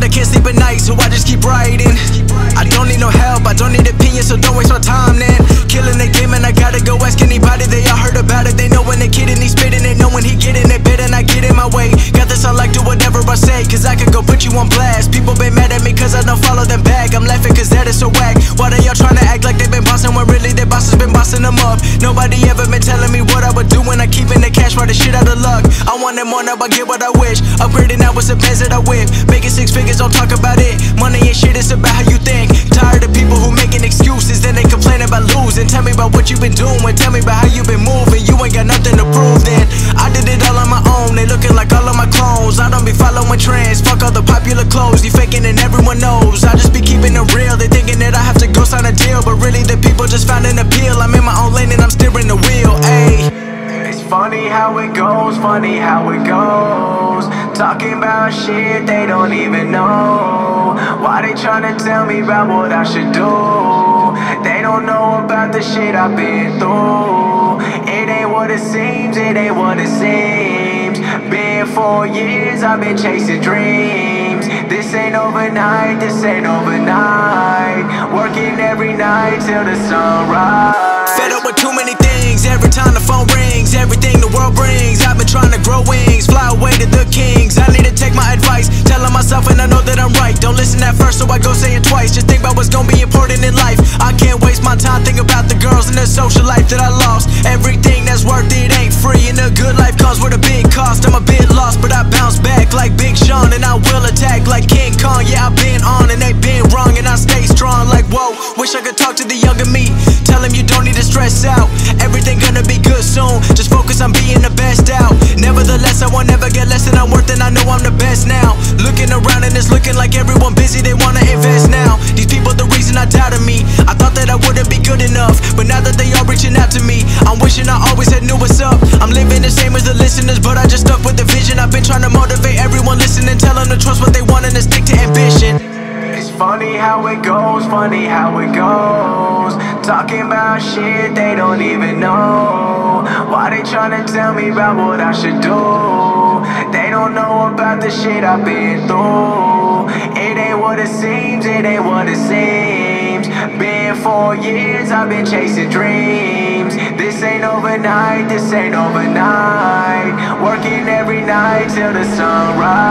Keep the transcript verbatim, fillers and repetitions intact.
I can't sleep at night, so I just keep writing. I don't need no help, I don't need opinions, so don't waste my time then. Killing the game and I gotta go ask anybody. They all heard about it, they know when the kid and he's spitting. They know when he get in it bed and I get in my way. Got this, I like do whatever I say, cause I could go put you on blast. People been mad at me cause I don't follow them back. I'm laughing cause that is so whack. Why they all trying to act like they been bossing when really their boss has been bossing them up? Nobody ever been telling me what I would do when I keep in the cash for the shit out of luck. I want it more, now I get what I wish. Upgrading now with the bands that I whip. Making six figures, don't talk about it. Money ain't shit, it's about how you think. Tired of people who making excuses, then they complain about losing. Tell me about what you been doing, tell me about how you been moving. You ain't got nothing to prove then. I did it all on my own, they looking like all of my clones. I don't be following trends, fuck all the popular clothes. You faking and everyone knows, I just be keeping it real. They thinking that I have to go sign a deal, but really the people just found an appeal. I'm in my own lane and I'm steering the wheel, ayy. It's funny how it goes, funny how it goes. Talking about shit they don't even know. Why they tryna tell me about what I should do? They don't know about the shit I've been through. It ain't what it seems, it ain't what it seems. Been four years, I've been chasing dreams. This ain't overnight, this ain't overnight. Working every night till the sunrise. Fed up with too many things, every time the phone rings. Everything the world brings, I've been trying to grow wings. Fly away to the kings, I need to take my advice. Telling myself and I know that I'm right. Don't listen at first so I go say it twice. Just think about what's gonna be important in life. I can't waste my time thinking about the girls and the social life that I lost. Everything that's worth it ain't free, and a good life comes with a big cost. I'm a bit lost but I bounce back like Big Sean, and I will attack like King Kong. Yeah, I've been on and they been wrong, and I stay strong like whoa. Wish I could talk to the younger me, tell him you don't need to stress out. Everything gonna be good soon, just focus on being the best out. Nevertheless, I won't ever get less than I'm worth, and I know I'm the best now. Looking around and it's looking like everyone busy, they wanna invest now. These people the reason I doubted me. I thought that I wouldn't be good enough, but now that they all reaching out to me, I'm wishing I always had knew what's up. I'm living the same as the listeners, but I just stuck with the vision. I've been trying to motivate everyone listening, tell them to trust what they want and to stick to ambition. It's funny how it goes, funny how it goes. Talking about shit they don't even know. Why they tryna tell me about what I should do? They don't know about the shit I've been through. It ain't what it seems, it ain't what it seems. Been four years, I've been chasing dreams. This ain't overnight, this ain't overnight. Working every night till the sunrise.